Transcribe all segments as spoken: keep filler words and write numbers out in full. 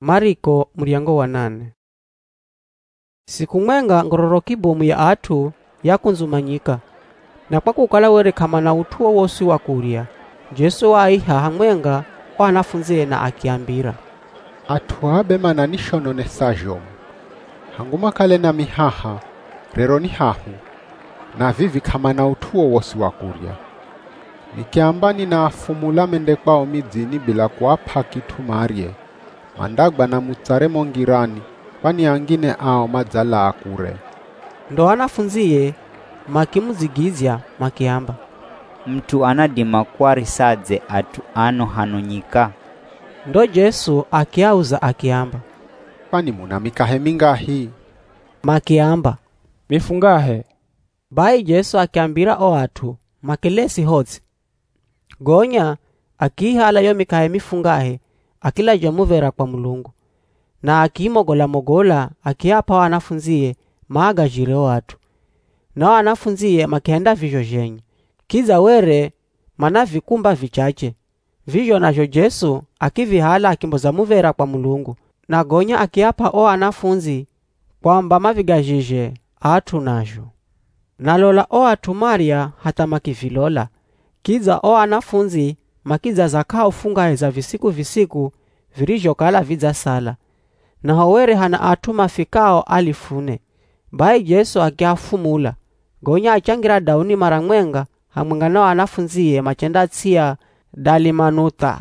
Mariko muriango wa nane. Siku mwenga ngororoki bomu ya atu yakunzumanyika. Na kwa kukala were kama na utuo wosi wa kuria. Jesu wa iha hamwenga wanafunze na akiambira. Atuabe mananisho none sajomu. Hanguma kale na mihaha, rero ni hahu. Na vivi kama na utuo wosi wa kuria. Nikiambani na afumula mende kwa omidini bila kuapa kitu marie. Mandagba na mutare mongirani, wani angine ao madzala akure. Ndo wanafunziye makimuzigizya makiamba. Mtu anadima kwa risadze atu ano hanonyika. Ndo Jesu akiauza akiamba. Kwani muna mikahe mingahi? Makiamba. Mifungahe. Bai Jesu akiambira o atu makelesi hodzi. Gonya akihala yo mikahe mifungahe akila jamuvera kwa Mulungu. Na akimogola mogola akiapa wanafunziye maaga jire o atu. Na wanafunziye makenda vivyo jenye. Kiza were mana vikumba vichache. Vivyo najo Jesu akivihala akimboza muvera kwa Mulungu. Na gonya akiapa o wanafunzi kwamba mavigajije atu najo. Nalola o atu Maria hata makivilola. Kiza o wanafunzi makiza zaka ufunga za visiku visiku virijo kala viza sala. Na hawere hana atu mafikao alifune. Bai Jesu akiafumula. Gonya achangira dauni maramwenga hamwengana wanafunziye machenda tsia Dalimanuta.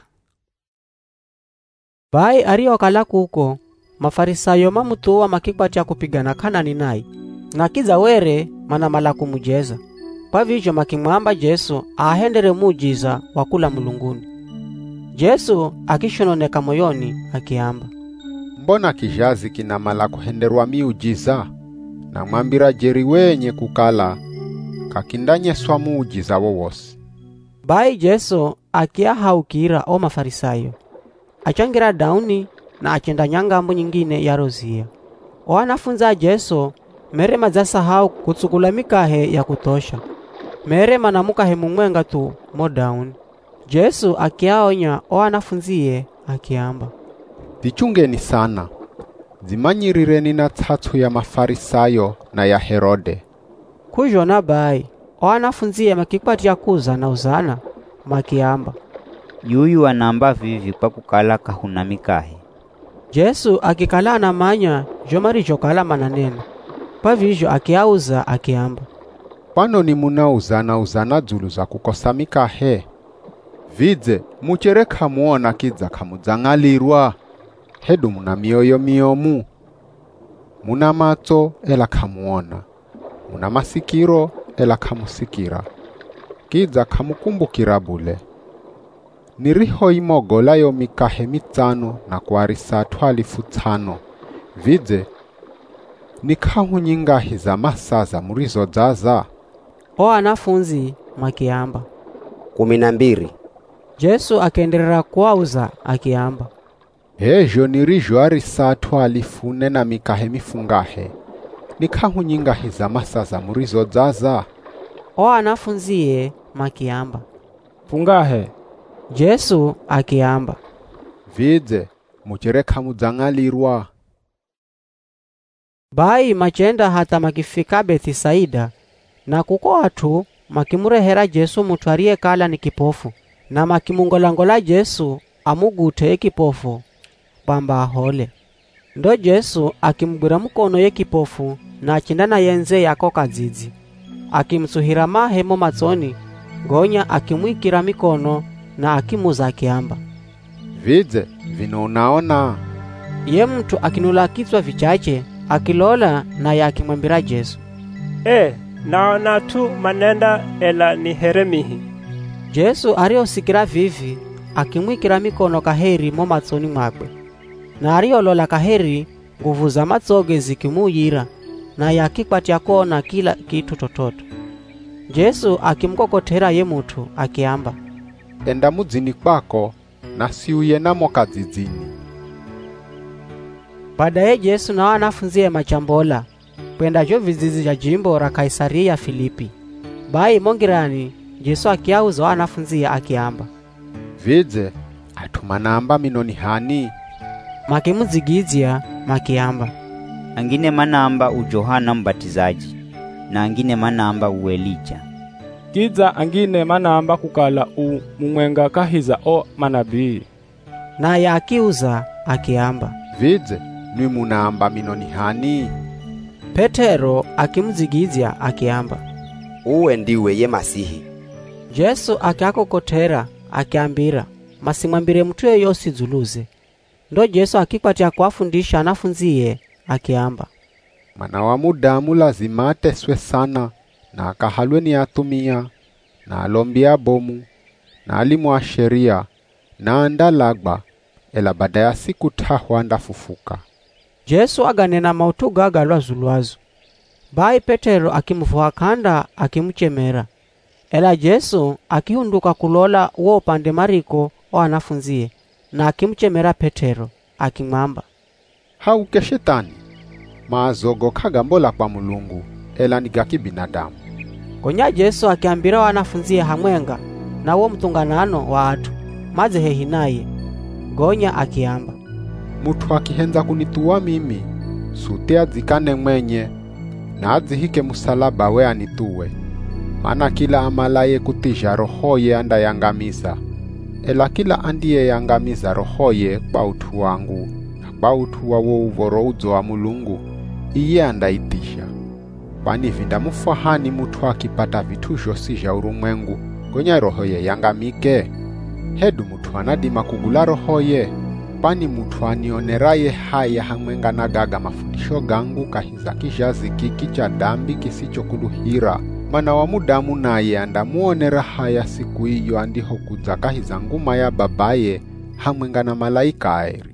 Bai ario kala kuko Mafarisayo mamutuwa makikwatia kupigana Kanani nai. Na kiza were mana mala kumujeza. Kwa vivyo makimwamba Jesu ahendere mujiza wakula mulunguni. Jesu akishononeka moyoni akiamba. Mbona kijazi kina mala kuhenderwa miujiza? Na mwambira jeri wenye kukala kakindanye swa muujiza wowosi. Bai Jesu akia haukira o Mafarisayo. Achangira dauni na achenda nyangambo nyingine ya rozia. O anafunza Jesu mere mazasa hau kutsukula mikahe ya kutosha. Mere manamukahe mumwenga tu mo dauni. Jesu akiaonya o anafunziye akiamba. Dichungeni sana. Zimanyirireni na tatu ya Mafarisayo na ya Herode. Kujona bai o anafunziye makikwatia kuza na uzana makiamba. Yuyu anamba vivi kwa kukala kahuna mikahe. Jesu akikala na manya jomari jokala mananena. Pa vivyo akiauza akiamba. Pano ni munauza na uzana dzulu za kukosa mikahe. Vidze muchereka muona kidza kamudzangalirwa. Hedu muna mioyo miomu. Muna macho ela kamuona. Muna masikiro ela kamusikira. Kidza kamukumbukira bule. Niriho imogola yo mikahe mitano na kuarisa twalifu tano. Vidze nikahu nyingahi za masaza murizo zaza. O anafunzi makiamba. Kuminambiri. Jesu akaendelea kuauza akiamba. Hejo nirijo arisa twalifune na mikahe mifungahe. Nikahu nyingahi za masaza murizo zaza. O anafunziye makiamba. Fungahe. Jesu akiamba. Vidze muchereka mudzangalirwa. Bai machenda hata makifika Bethisaida. Na kuko atu makimurehera Jesu mutu aliye kala ni kipofu. Na makimungolangola Jesu amugute kipofu pamba ahole. Ndo Jesu akimbwira mukono ye kipofu na achindana yenze yako kazizi. Akimsuhira mahemo matsoni gonya akimwikira mikono na akimuza akiamba. Vidze vino unaona. Ye mtu akinula kichwa vichache akilola na ya akimwambira Jesu. Eh, naona tu manenda ela ni heremihi. Jesu ariosikira vivi akimwikira mikono kaheri mo matsoni mwakwe. Na ariolola kaheri nguvu za matsoge zikimuyira na yakikwatia kona kila kitu tototo. Jesu akimkokotera ye mutu akiamba. Enda mudzini kwako na siuye namo kazizini. Baadaye Jesu na wanafunziye machambola kwenda jo vizizi ja jimbo ra Kaisaria Filipi. Bai mongirani Jesu akiauza wanafunziye akiamba. Vidze atumanamba minoni hani. makimuzigizia makiamba, angine manamba u Yohana Mbatizaji, na angine manamba u Elija. Kiza angine manamba kukala u mumwenga kahiza o manabii. Naye akiuza akiamba, Vidze, nwi munaamba mino ni hani? Petero akimuzigizia akiamba, Uwe ndiwe ye Masihi. Yesu akiakokotera akiambira, masimwambire mtu yeyosi zuluze. Ndo Yesu akikwatia kuwafundisha anafunziye akiamba, Mwana wa Mudamu lazima ateswe sana, na akahalwe ni atumia, na alombia bomu, na alimu wa sheria, na andalagba, ela baada ya siku tahu andafufuka. Yesu aganena mautu gagalwa zulwazo. Bai Petero akimuvuha kanda akimuchemera. Ela Yesu akihunduka kulola uwo upande mariko wa anafunziye, na akimuchemera Petero akimwamba, Hauke shetani, maazogo kagambola kwa Mulungu, ela nigaki binadamu. Konya Yesu akiambira wanafunziye hamwenga na uwo mtunganano wa atu maze hehi naye. Gonya akiamba, Mutu akihenza kunituwa mimi, sute adzikane mwenye, na adzihike musalaba we anituwe. Mana kila amalaye kutija rohoye anda yangamiza, ela kila andiye yangamiza rohoye kwa utu wangu, na kwa utu wa wo uvoro uzo wa Mulungu, iye anda itisha. Kwani vinda mufahani mutu akipata vitu josi ja urumwengu, gonya rohoye yangamike. Hedu mutu anadima kugula rohoye, kwani mutu anioneraye haya hamwenga na gaga mafundisho gangu kahiza kijazi kiki cha dambi kisicho kuluhira. Mana wa Mudamu naye andamuonera haya siku iyo andiho kuza kahiza nguma ya babaye hamwenga na malaika aeri.